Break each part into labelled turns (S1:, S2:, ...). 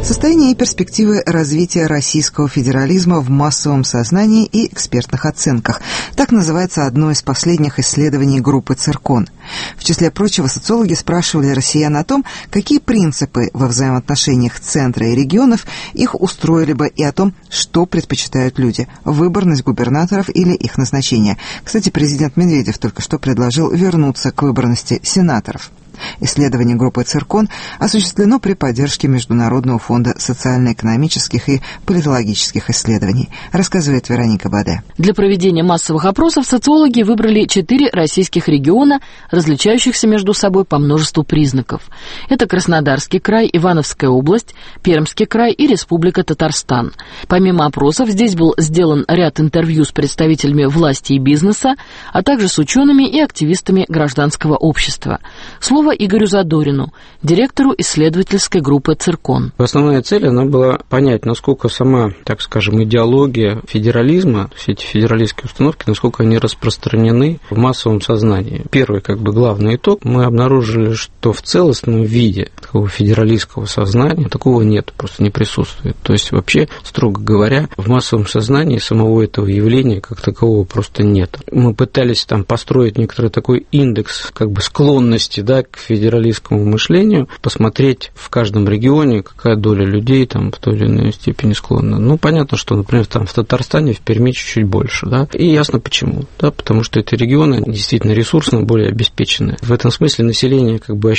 S1: Состояние и перспективы развития российского федерализма в массовом сознании и экспертных оценках. Так называется одно из последних исследований группы «Циркон». В числе прочего, социологи спрашивали россиян о том, какие принципы во взаимоотношениях центра и регионов их устроили бы, и о том, что предпочитают люди – выборность губернаторов или их назначение. Кстати, президент Медведев только что предложил вернуться к выборности сенаторов. Исследование группы «Циркон» осуществлено при поддержке Международного фонда социально-экономических и политологических исследований, рассказывает Вероника Баде.
S2: Для проведения массовых опросов социологи выбрали 4 российских региона, различающихся между собой по множеству признаков. Это Краснодарский край, Ивановская область, Пермский край и Республика Татарстан. Помимо опросов, здесь был сделан ряд интервью с представителями власти и бизнеса, а также с учеными и активистами гражданского общества. Слово Игорю Задорину, директору исследовательской группы «Циркон».
S3: Основная цель, она была понять, насколько сама, так скажем, идеология федерализма, все эти федералистские установки, насколько они распространены в массовом сознании. Первый, главный итог, мы обнаружили, что в целостном виде такого федералистского сознания такого нет, просто не присутствует. То есть, вообще, строго говоря, в массовом сознании самого этого явления как такового просто нет. Мы пытались там построить некоторый такой индекс склонности, к федералистскому мышлению, посмотреть в каждом регионе, какая доля людей там в той или иной степени склонна. Понятно, что, например, там в Татарстане, в Перми чуть-чуть больше, и ясно почему, потому что эти регионы действительно ресурсно более обеспечены. В этом смысле население,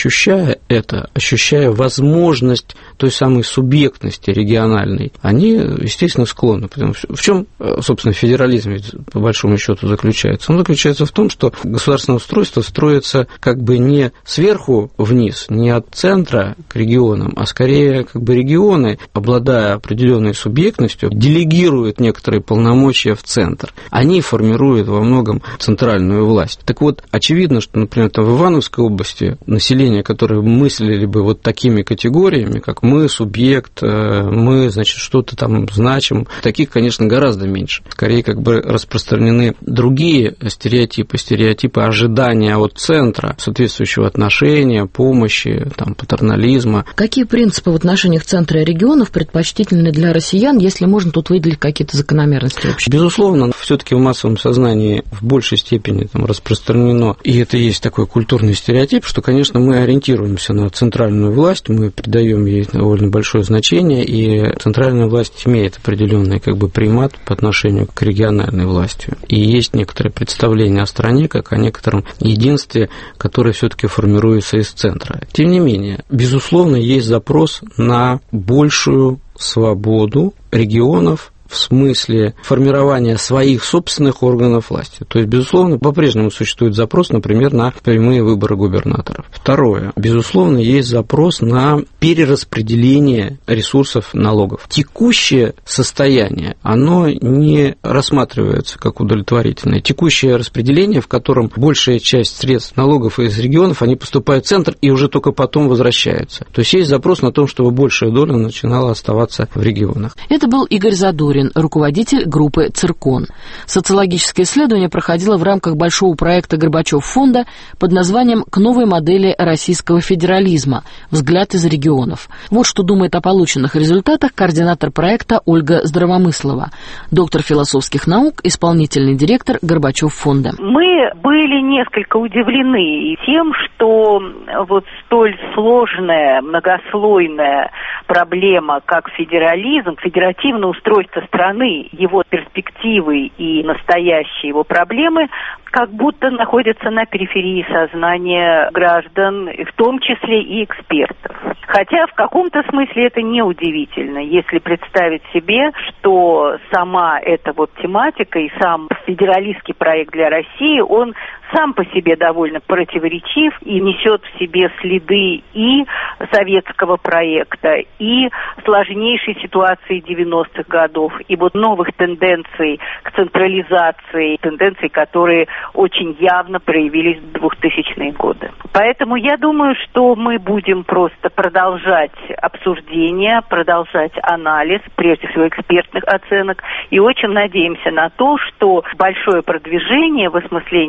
S3: ощущая возможность той самой субъектности региональной, они, естественно, склонны. В чем, собственно, федерализм ведь, по большому счету заключается? Он заключается в том, что государственное устройство строится не сверху вниз, не от центра к регионам, а скорее регионы, обладая определенной субъектностью, делегируют некоторые полномочия в центр. Они формируют во многом центральную власть. Так вот, очевидно, что, например, в Ивановской области население, которое мыслили бы такими категориями, как мы, субъект, мы, что-то там значим, таких, конечно, гораздо меньше. Скорее, распространены другие стереотипы ожидания от центра, соответствующего отношения, помощи, патернализма.
S2: Какие принципы в отношениях центра и регионов предпочтительны для россиян, если можно тут выделить какие-то закономерности вообще?
S3: Безусловно, все-таки в массовом сознании в большей степени распространено, и это есть такой культурный стереотип, что, конечно, мы ориентируемся на центральную власть, мы придаем ей довольно большое значение, и центральная власть имеет определенный примат по отношению к региональной власти. И есть некоторые представления о стране, как о некотором единстве, которое все-таки формируется из центра. Тем не менее, безусловно, есть запрос на большую свободу регионов в смысле формирования своих собственных органов власти. То есть, безусловно, по-прежнему существует запрос, например, на прямые выборы губернаторов. Второе. Безусловно, есть запрос на перераспределение ресурсов налогов. Текущее состояние, оно не рассматривается как удовлетворительное. Текущее распределение, в котором большая часть средств налогов из регионов, они поступают в центр и уже только потом возвращаются. То есть запрос на то, чтобы большая доля начинала оставаться в регионах.
S2: Это был Игорь Задорин, руководитель группы «Циркон». Социологическое исследование проходило в рамках большого проекта Горбачев-фонда под названием «К новой модели российского федерализма. Взгляд из регионов». Вот что думает о полученных результатах координатор проекта Ольга Здравомыслова, доктор философских наук, исполнительный директор Горбачев-фонда.
S4: Мы были несколько удивлены тем, что столь сложная, многослойная проблема, как федерализм, федеративное устройство страны, его перспективы и настоящие его проблемы как будто находятся на периферии сознания граждан, в том числе и экспертов. Хотя в каком-то смысле это неудивительно, если представить себе, что сама эта тематика и сам федералистский проект для России, он сам по себе довольно противоречив и несет в себе следы и советского проекта, и сложнейшей ситуации 90-х годов, и новых тенденций к централизации, тенденций, которые очень явно проявились в 2000-е годы. Поэтому я думаю, что мы будем просто продолжать обсуждение, продолжать анализ, прежде всего экспертных оценок, и очень надеемся на то, что большое продвижение в осмыслении результатов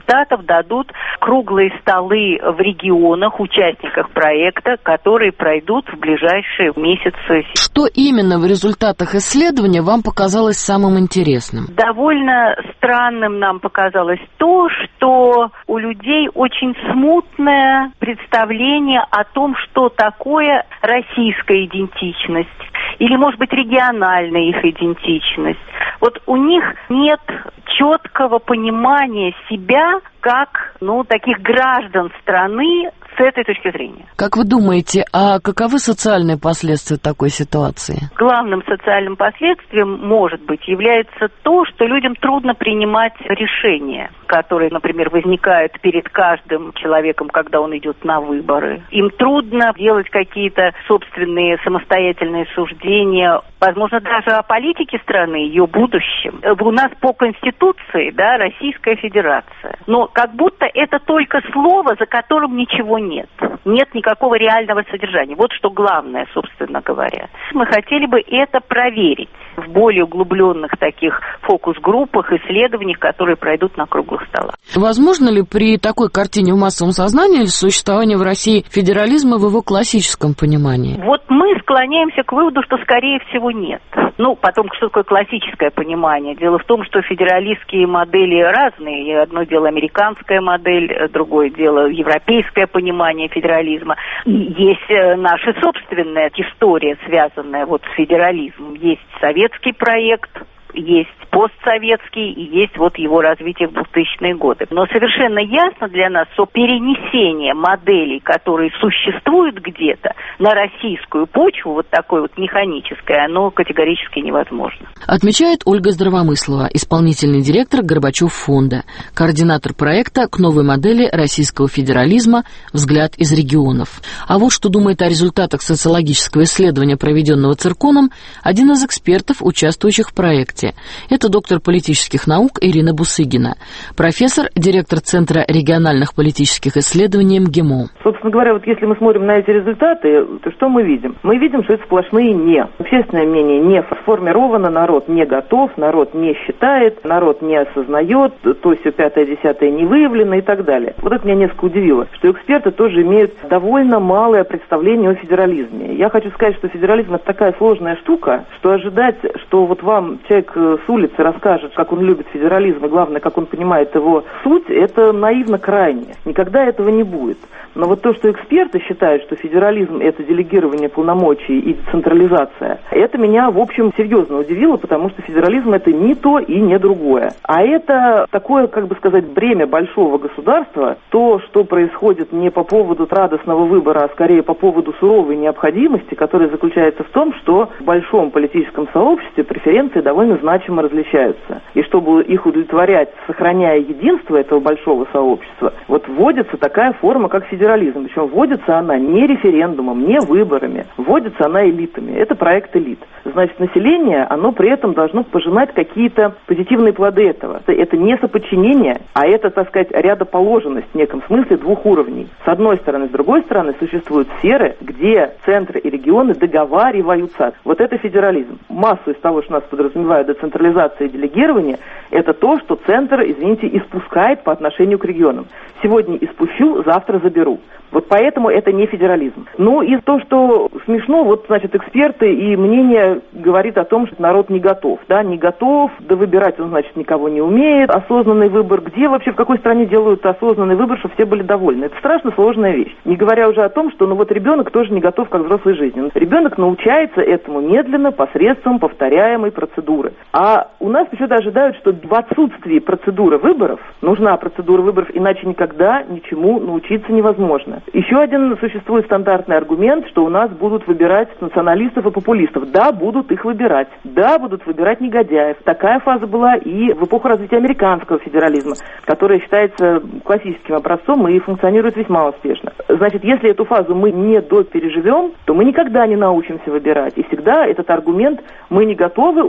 S4: результатов дадут круглые столы в регионах, участниках проекта, которые пройдут в ближайшие месяцы.
S2: Что именно в результатах исследования вам показалось самым интересным?
S4: Довольно странным нам показалось то, что у людей очень смутное представление о том, что такое российская идентичность или, может быть, региональная их идентичность. Вот у них нет четкого понимания себя как, таких граждан страны с этой точки зрения.
S2: Как вы думаете, а каковы социальные последствия такой ситуации?
S4: Главным социальным последствием, может быть, является то, что людям трудно принимать решения, которые, например, возникают перед каждым человеком, когда он идет на выборы. Им трудно делать какие-то собственные самостоятельные суждения, возможно, даже о политике страны, ее будущем. У нас по Конституции, Российская Федерация. Но как будто это только слово, за которым ничего нет. Нет никакого реального содержания. Вот что главное, собственно говоря. Мы хотели бы это проверить в более углубленных таких фокус-группах, исследованиях, которые пройдут на круглых столах.
S2: Возможно ли при такой картине в массовом сознании существование в России федерализма в его классическом понимании?
S4: Вот мы склоняемся к выводу, что, скорее всего, нет. Потом, что такое классическое понимание? Дело в том, что федералистские модели разные. Одно дело американская модель, другое дело европейское понимание федерализма. И есть наша собственная история, связанная с федерализмом. Есть советский проект, есть постсоветский и есть его развитие в 2000-е годы. Но совершенно ясно для нас, что перенесение моделей, которые существуют где-то, на российскую почву, такое механическое, оно категорически невозможно.
S2: Отмечает Ольга Здравомыслова, исполнительный директор Горбачев фонда, координатор проекта к новой модели российского федерализма «Взгляд из регионов». А вот что думает о результатах социологического исследования, проведенного Цирконом, один из экспертов, участвующих в проекте. Это доктор политических наук Ирина Бусыгина, профессор, директор Центра региональных политических исследований МГИМО.
S5: Собственно говоря, если мы смотрим на эти результаты, то что мы видим? Мы видим, что это сплошные «не». Общественное мнение не сформировано, народ не готов, народ не считает, народ не осознает, то все 5-10 не выявлено и так далее. Это меня несколько удивило, что эксперты тоже имеют довольно малое представление о федерализме. Я хочу сказать, что федерализм — это такая сложная штука, что ожидать, что вам человек с улицы расскажет, как он любит федерализм, и главное, как он понимает его суть, это наивно крайне. Никогда этого не будет. Но то, что эксперты считают, что федерализм — это делегирование полномочий и децентрализация, это меня, в общем, серьезно удивило, потому что федерализм — это не то и не другое. А это такое, бремя большого государства, то, что происходит не по поводу радостного выбора, а скорее по поводу суровой необходимости, которая заключается в том, что в большом политическом сообществе преференции довольно значимо различаются. И чтобы их удовлетворять, сохраняя единство этого большого сообщества, вводится такая форма, как федерализм. Причем вводится она не референдумом, не выборами, вводится она элитами. Это проект элит. Значит, население, оно при этом должно пожинать какие-то позитивные плоды этого. Это не соподчинение, а это, рядоположенность в неком смысле двух уровней. С одной стороны. С другой стороны, существуют сферы, где центры и регионы договариваются. Это федерализм. Массу из того, что нас подразумевает децентрализация и делегирование, это то, что центр, испускает по отношению к регионам. Сегодня испущу, завтра заберу. Поэтому это не федерализм. И то, что смешно, эксперты и мнение говорит о том, что народ не готов. Не готов, выбирать он, никого не умеет. Осознанный выбор. Где вообще, в какой стране делают осознанный выбор, чтобы все были довольны? Это страшно сложная вещь. Не говоря уже о том, что ребенок тоже не готов к взрослой жизни. Ребенок научается этому медленно, посредством повторяемой процедуры. А у нас почему-то ожидают, что в отсутствии процедуры выборов, нужна процедура выборов, иначе никогда ничему научиться невозможно. Еще один существует стандартный аргумент, что у нас будут выбирать националистов и популистов. Да, будут их выбирать. Да, будут выбирать негодяев. Такая фаза была и в эпоху развития американского федерализма, который считается классическим образцом и функционирует весьма успешно. Значит, если эту фазу мы не допереживем, то мы никогда не научимся выбирать. И всегда этот аргумент «мы не готовы», у нас будет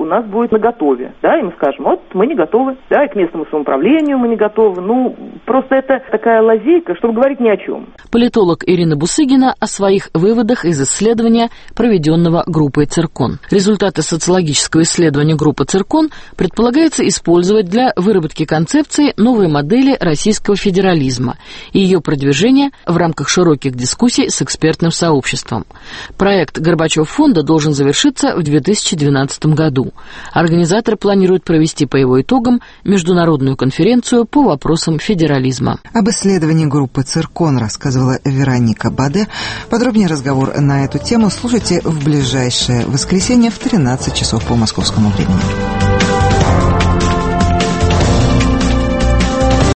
S5: будет наготове, да, и мы скажем, вот мы не готовы, да, и к местному самоуправлению мы не готовы. Ну, просто это такая лазейка, чтобы говорить ни о чем.
S2: Политолог Ирина Бусыгина о своих выводах из исследования, проведенного группой «Циркон». Результаты социологического исследования группы «Циркон» предполагается использовать для выработки концепции новой модели российского федерализма и ее продвижения в рамках широких дискуссий с экспертным сообществом. Проект Горбачев-фонда должен завершиться в 2012 году. Организаторы планируют провести по его итогам международную конференцию по вопросам федерализма.
S1: Об исследовании группы «Циркон» рассказывала Вероника Баде. Подробнее разговор на эту тему слушайте в ближайшее воскресенье в 13 часов по московскому времени.